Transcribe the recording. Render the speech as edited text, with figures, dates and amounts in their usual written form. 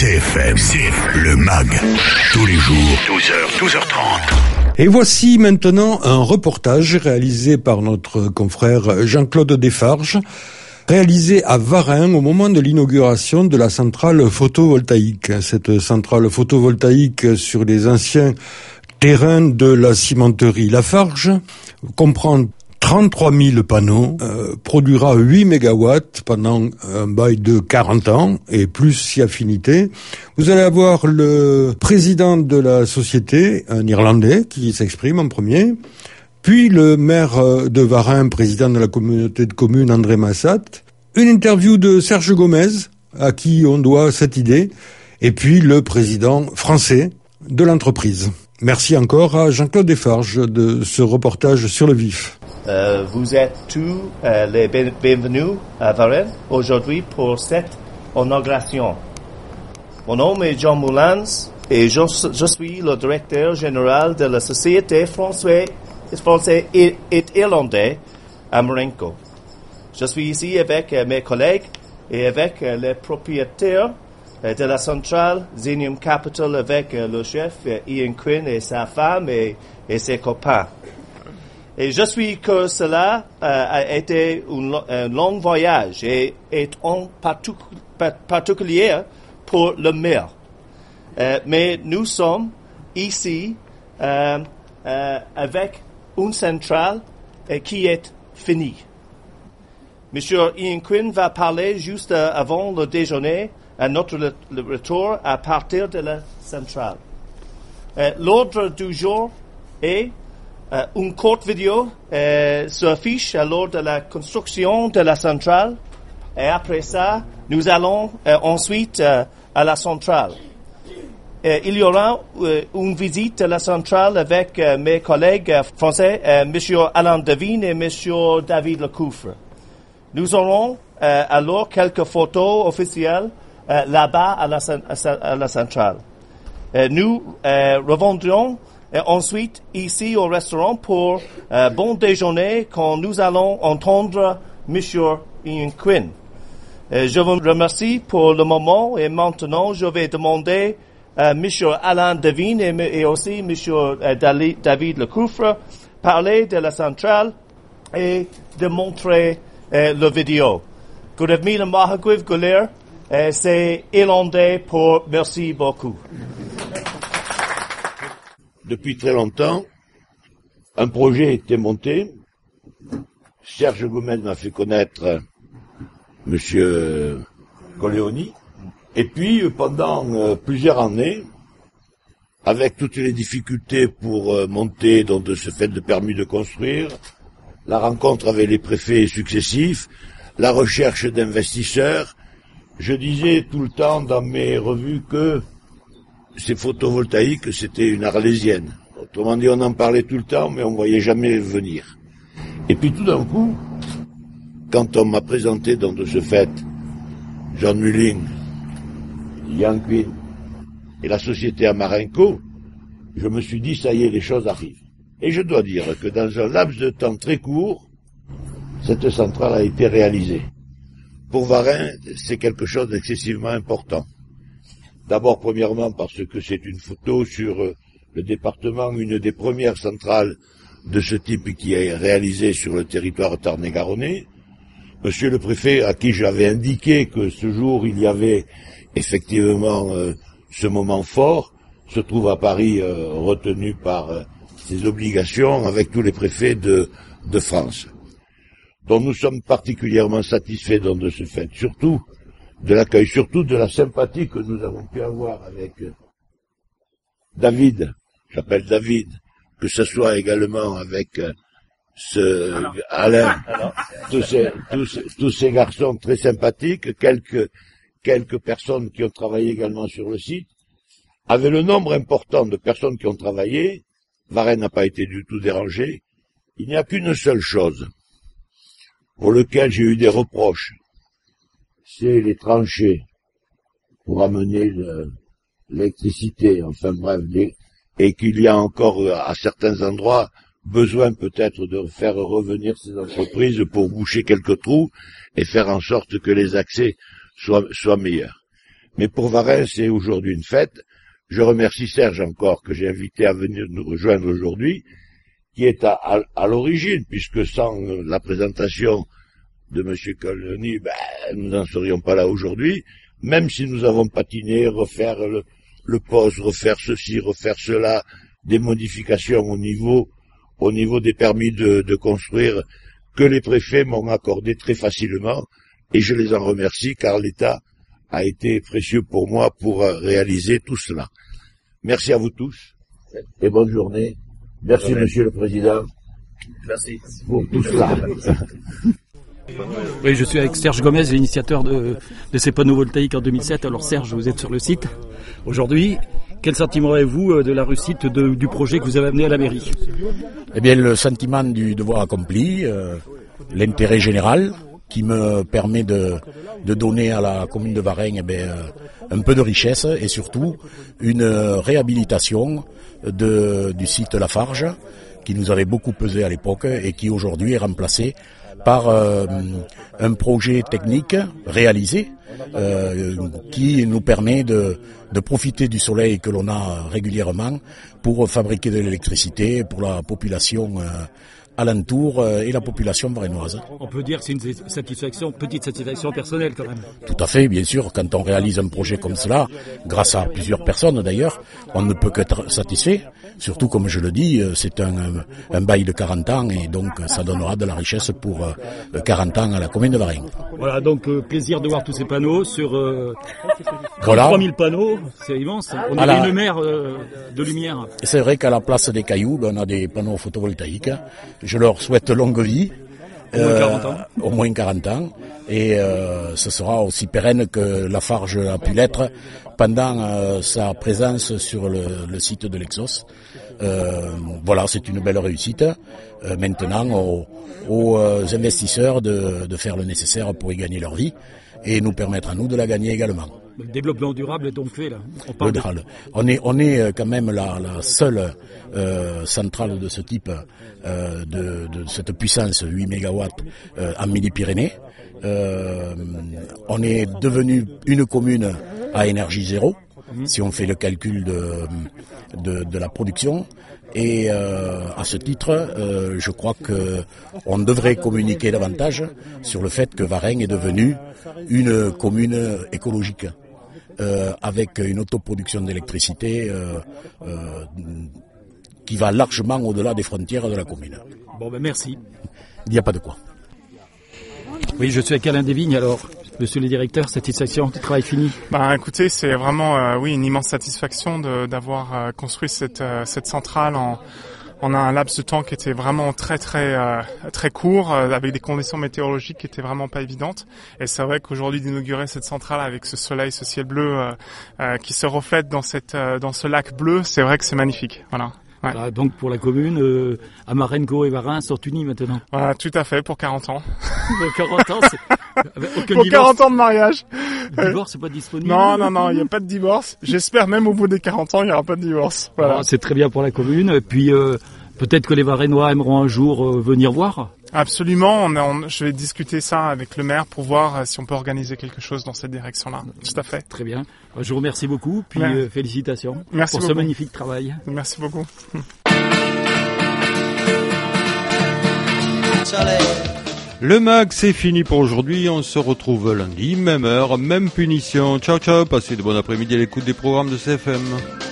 CFM, le MAG, tous les jours, 12h, 12h30. Et voici maintenant un reportage réalisé par notre confrère Jean-Claude Desfarges, réalisé à Varennes au moment de l'inauguration de la centrale photovoltaïque. Cette centrale photovoltaïque sur les anciens terrains de la cimenterie Lafarge comprend 33 000 panneaux, produira 8 mégawatts pendant un bail de 40 ans et plus si affinité. Vous allez avoir le président de la société, un Irlandais, qui s'exprime en premier, puis le maire de Varennes, président de la communauté de communes, André Massat, une interview de Serge Gomez, à qui on doit cette idée, et puis le président français de l'entreprise. Merci encore à Jean-Claude Desfarges de ce reportage sur le vif. Vous êtes tous les bienvenus à Varennes aujourd'hui pour cette inauguration. Mon nom est Jean Moulins et je suis le directeur général de la société française et irlandaise à Marenco. Je suis ici avec mes collègues et avec les propriétaires de la centrale Xenium Capital, avec le chef Ian Quinn et sa femme et ses copains. Et je suis que cela a été un long voyage et en particulier pour le maire. Mais nous sommes ici avec une centrale qui est finie. Monsieur Ian Quinn va parler juste avant le déjeuner à notre retour à partir de la centrale. L'ordre du jour est une courte vidéo s'affiche lors de la construction de la centrale et après ça, nous allons ensuite à la centrale. Il y aura une visite à la centrale avec mes collègues français, Monsieur Alain Devine et Monsieur David Lecoufre. Nous aurons alors quelques photos officielles là-bas à la centrale. Nous reviendrons ensuite ici au restaurant pour bon déjeuner quand nous allons entendre Monsieur Ian Quinn. Je vous remercie pour le moment et maintenant je vais demander à Monsieur Alain Devine et aussi Monsieur David Lecoufre parler de la centrale et de montrer la vidéo. Goedemiddag Mahagwiv Guler, c'est irlandais pour merci beaucoup. Depuis très longtemps, un projet était monté. Serge Gomez m'a fait connaître Monsieur Coleoni. Et puis, pendant plusieurs années, avec toutes les difficultés pour monter dans ce fait de permis de construire, la rencontre avec les préfets successifs, la recherche d'investisseurs, je disais tout le temps dans mes revues que ces photovoltaïques, c'était une arlésienne. Autrement dit, on en parlait tout le temps, mais on ne voyait jamais venir. Et puis tout d'un coup, quand on m'a présenté dans de ce fait John Mullin, Ian Quinn et la société à Marenco, je me suis dit, ça y est, les choses arrivent. Et je dois dire que dans un laps de temps très court, cette centrale a été réalisée. Pour Varennes, c'est quelque chose d'excessivement important. D'abord, premièrement, parce que c'est une photo sur le département, une des premières centrales de ce type qui est réalisée sur le territoire tarn-et-garonnais. Monsieur le préfet, à qui j'avais indiqué que ce jour il y avait effectivement ce moment fort, se trouve à Paris retenu par ses obligations avec tous les préfets de France, dont nous sommes particulièrement satisfaits de ce fait, surtout de l'accueil, surtout de la sympathie que nous avons pu avoir avec David, j'appelle David, que ce soit également avec Alain, tous ces garçons très sympathiques, quelques personnes qui ont travaillé également sur le site. Avec le nombre important de personnes qui ont travaillé, Varennes n'a pas été du tout dérangé. Il n'y a qu'une seule chose pour laquelle j'ai eu des reproches, c'est les tranchées pour amener l'électricité, enfin bref, et qu'il y a encore à certains endroits besoin peut-être de faire revenir ces entreprises pour boucher quelques trous et faire en sorte que les accès soient meilleurs. Mais pour Varennes, c'est aujourd'hui une fête. Je remercie Serge encore, que j'ai invité à venir nous rejoindre aujourd'hui, qui est à l'origine, puisque sans la présentation de M. Colony, nous n'en serions pas là aujourd'hui, même si nous avons patiné, refaire le poste, refaire ceci, refaire cela, des modifications au niveau des permis de construire, que les préfets m'ont accordé très facilement, et je les en remercie, car l'État a été précieux pour moi pour réaliser tout cela. Merci à vous tous, et bonne journée. Merci, Monsieur le Président. Merci. Pour tout cela. Oui, je suis avec Serge Gomez, l'initiateur de ces panneaux voltaïques en 2007. Alors Serge, vous êtes sur le site aujourd'hui. Quel sentiment avez-vous de la réussite du projet que vous avez amené à la mairie? Eh bien, le sentiment du devoir accompli, l'intérêt général, qui me permet de donner à la commune de Varennes un peu de richesse et surtout une réhabilitation du site Lafarge, qui nous avait beaucoup pesé à l'époque et qui aujourd'hui est remplacé par un projet technique réalisé qui nous permet de profiter du soleil que l'on a régulièrement pour fabriquer de l'électricité pour la population alentour et la population varennoise. On peut dire que c'est une petite satisfaction personnelle quand même. Tout à fait, bien sûr. Quand on réalise un projet comme cela, grâce à plusieurs personnes d'ailleurs, on ne peut qu'être satisfait. Surtout, comme je le dis, c'est un bail de 40 ans et donc ça donnera de la richesse pour 40 ans à la commune de Varennes. Voilà, donc plaisir de voir tous ces panneaux sur voilà. 3000 panneaux, c'est immense. On a une mer de lumière. C'est vrai qu'à la place des cailloux, on a des panneaux photovoltaïques. Je leur souhaite longue vie. Au moins 40 ans. Et ce sera aussi pérenne que Lafarge a pu l'être pendant sa présence sur le site de l'Exos. Voilà, c'est une belle réussite. Maintenant, aux investisseurs de faire le nécessaire pour y gagner leur vie et nous permettre à nous de la gagner également. Le développement durable est donc fait là. On est quand même la seule centrale de ce type de cette puissance 8 MW en Midi-Pyrénées. On est devenu une commune à énergie zéro, si on fait le calcul de la production. Et à ce titre, je crois que on devrait communiquer davantage sur le fait que Varennes est devenue une commune écologique avec une autoproduction d'électricité qui va largement au-delà des frontières de la commune. Bon, merci. Il n'y a pas de quoi. Oui, je suis avec Alain Desvignes alors. Monsieur le directeur, satisfaction du travail fini? Écoutez, c'est vraiment une immense satisfaction d'avoir construit cette centrale en un laps de temps qui était vraiment très court, avec des conditions météorologiques qui étaient vraiment pas évidentes. Et c'est vrai qu'aujourd'hui d'inaugurer cette centrale avec ce soleil, ce ciel bleu qui se reflète dans ce lac bleu, c'est vrai que c'est magnifique. Voilà. Ouais. Voilà, donc pour la commune, Amarengo et Varennes sont unis maintenant. Voilà, tout à fait, pour 40 ans. Pour 40 ans, pour 40 ans de mariage. Le divorce, c'est pas disponible. Non, il n'y a pas de divorce. J'espère même au bout des 40 ans, il n'y aura pas de divorce. Voilà. Alors, c'est très bien pour la commune. Et puis, peut-être que les Varennois aimeront un jour venir voir. Absolument, je vais discuter ça avec le maire pour voir si on peut organiser quelque chose dans cette direction-là. Tout à fait. Très bien. Je vous remercie beaucoup, puis félicitations pour ce magnifique travail. Merci beaucoup. Le MAG, c'est fini pour aujourd'hui. On se retrouve lundi, même heure, même punition. Ciao, ciao. Passez de bon après-midi à l'écoute des programmes de CFM.